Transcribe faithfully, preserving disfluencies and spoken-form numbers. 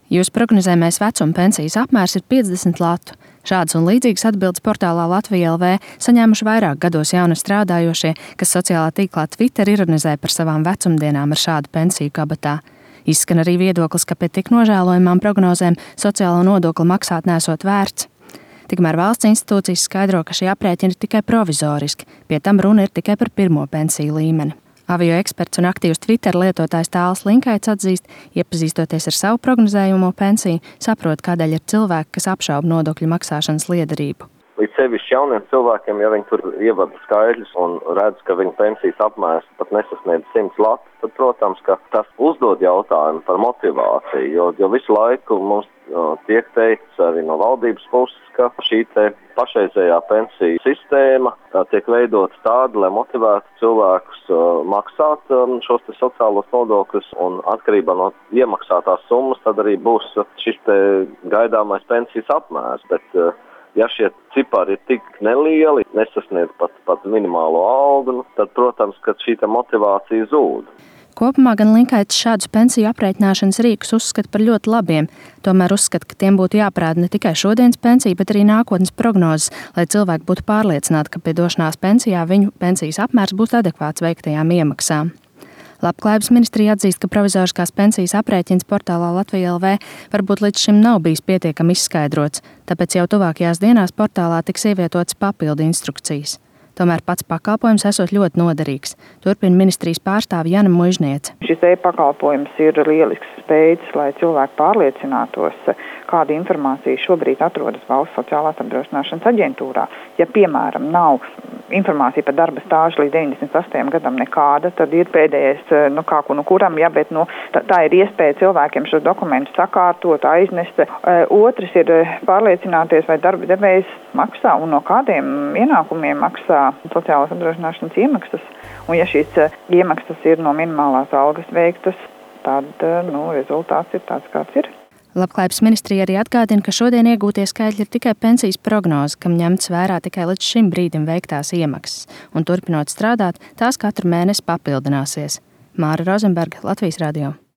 Jūsu prognozējamais vecuma pensijas apmērs ir piecdesmit latu. Šādas un līdzīgas atbildes portālā Latvija L V saņēmuši vairāk gados jauni strādājošie, kas sociālā tīklā Twitter ironizē par savām vecumdienām ar šādu pensiju kabatā. Izskan arī viedoklis, ka pie tik nožēlojamām prognozēm sociālo nodokli maksāt nesot vērts. Tikmēr valsts institūcijas skaidro, ka šie aprēķini ir tikai provizoriski, pie tam runa ir tikai par pirmo pensiju līmeni. Avio eksperts un aktīvs Twitter lietotājs Tāls Linkaits atzīst, iepazīstoties ar savu prognozējumu pensiju, saprot, kādēļ ir cilvēki, kas apšauba nodokļu maksāšanas liederību. Līdz sevišķi jauniem cilvēkiem, ja viņi tur ievada skaidrs un redz, ka viņu pensijas apmērs pat nesasniedz simts latu, tad, protams, ka tas uzdod jautājumu par motivāciju, jo, jo visu laiku mums o, tiek teikts arī no valdības puses, ka šī te pašreizējā pensiju sistēma tā, tiek veidota tāda, lai motivētu cilvēkus o, maksāt o, šos te sociālos nodokļus, un atkarībā no iemaksātās summas tad arī būs šis te gaidāmais pensijas apmērs, bet o, ja šie cipari ir tik nelieli, nesasniedz pat, pat minimālo algu, tad, protams, ka šī motivācija zūd. Kopumā gan Linkaits šādus pensiju aprēķināšanas rīkus uzskata par ļoti labiem, tomēr uzskata, ka tiem būtu jāparāda ne tikai šodienas pensija, bet arī nākotnes prognozes, lai cilvēki būtu pārliecināti, ka pie došanās pensijā viņu pensijas apmērs būs adekvāts veiktajām iemaksām. Labklājības ministrija atzīst, ka provizoriskās pensijas aprēķins portālā Latvija L V varbūt līdz šim nav bijis pietiekami izskaidrots, tāpēc jau tuvākajās dienās portālā tiks ievietotas papildu instrukcijas. Tomēr pats pakalpojums esot ļoti noderīgs, turpina ministrijas pārstāve Jana Muižniece. Šis e-pakalpojums ir lielisks veids, lai cilvēki pārliecinātos, kāda informācija šobrīd atrodas Valsts sociālās apdrošināšanas aģentūrā. Ja, piemēram, nav informācija par darba stāžu līdz deviņdesmit sastajam gadam nekāda, tad ir pēdējais, nu kā nu kuram, ja, bet nu, tā, tā ir iespēja cilvēkiem šos dokumentus sakārtot, aiznest. Otrs ir pārliecināties, vai darba devējs maksā un no kādiem ienākumiem maksā sociālās apdrošināšanas iemaksas. Un ja šīs iemaksas ir no minimālās algas veiktas, tad nu, rezultāts ir tāds, kāds ir. Labklājības ministrija arī atgādina, ka šodien iegūtie skaitļi ir tikai pensijas prognoze, kam ņemts vērā tikai līdz šim brīdim veiktās iemaksas, un turpinot strādāt, tās katru mēnesi papildināsies. Māra Rozenberga, Latvijas radio.